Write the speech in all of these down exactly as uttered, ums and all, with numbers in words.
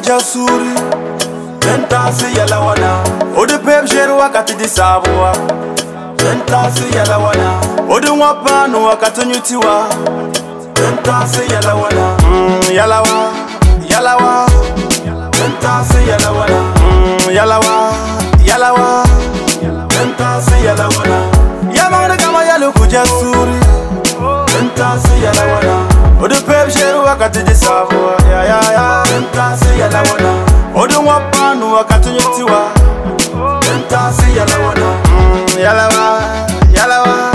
kujasuri Tentasi yala wana Odi pep jeru wakati di sabuwa Tentasi yala wana Odi wapanu wakati nyutiwa Tentasi yala wana mm, Yala wa, yala wa Tentasi yala wana mm, Yala wa, yala wa Tentasi yala wana Yamangde kama yalu kujasuri Tentasi yala wana Odi pep jeru wakati di sabuwa Ya ya ya Tentasi yala wana Odi wapanu wakati nyutiwa Tentasi yala wana mm, Yala wa, yala wa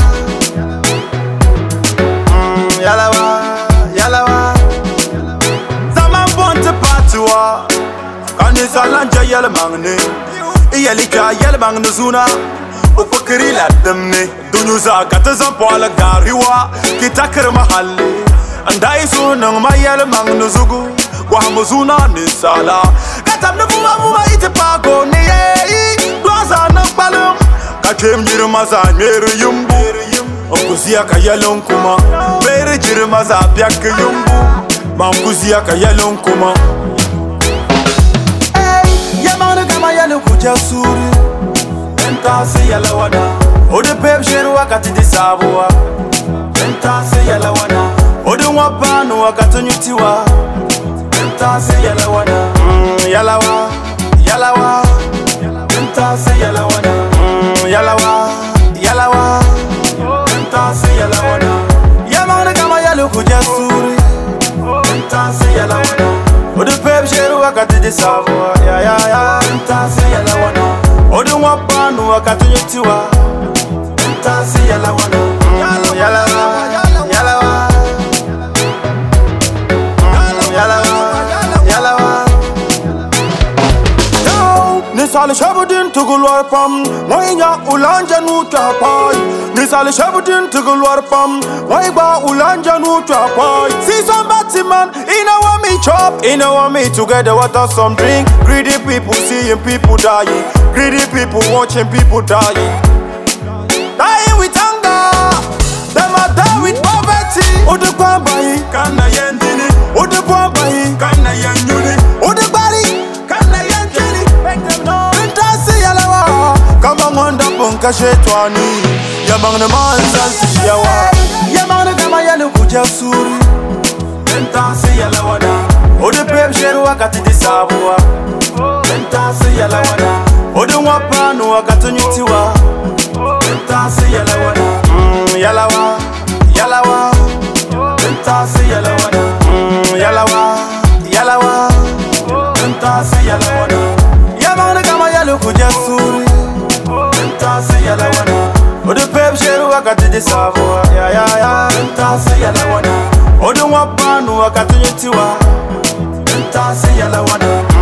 mm, Yala wa, yala wa Zaman bonte patuwa Kanisa lanja yala mangne Iyalika yala mangne zuna Ufukiri la demne Dunyuza kata zampwala gariwa Kitakir mahalli Andai sunang mayala mangne zugu Wahamuzuna nisala Katam nufuma muma iti pako niye Dwaza nakbalum Kajem jirmaza mere yumbu Onkuzia ka yalon kuma Mere jirmaza biak yumbu Mankuzia ka yalon kuma Hey, yamane kama yalu kujasuri Tentasi yala wana Ode pep sheru wakati di sabuwa Tentasi yala wana Ode wapanu wakati nyutiwa Tentasi yala wana mm, Yala wa, yala wa Tentasi yala wana mm, Yala wa, yala wa Tentasi yala wana Yamangde kama yalu kujasuri Tentasi yala wana Ode pep sheru wakati di sabuwa Ya ya ya Tentasi yala wana Ode wapanu wakati nyutiwa Tentasi yala wana mm, Yala wa, yala wa Nisale shabudin tugulwar pam Wainya ulanja nuta pai Nisale shabudin tugulwar pam Waiba ulanja nuta pai See some batty man In a want me chop In a want me together water some drink Greedy people seeing people dying Greedy people watching people dying Dying with hunger Them are die with poverty Ode kwambahi Kana yendini Ode kwambahi Kana yenyuni Ode bari Kana yenjini Tentasi yala wa Kama ngonda punka shetwani Yamangde manzansi yawa Yamangde kama yalu kujasuri Tentasi yala wana Ode pep sheru wakati di sabuwa Tentasi yala wana Ode wapanu wakati nyutiwa Tentasi yala wana mm, Yala wa, yala wa Tentasi yala wana mm, Yala wa, yala wa Tentasi yala wana Yamangde kama yalu kujasuri Tentasi yala wana Ode pep sheru wakati di sabuwa Ya ya ya Tentasi yala wana Ode wapanu wakati nyutiwa Tentasi yala wana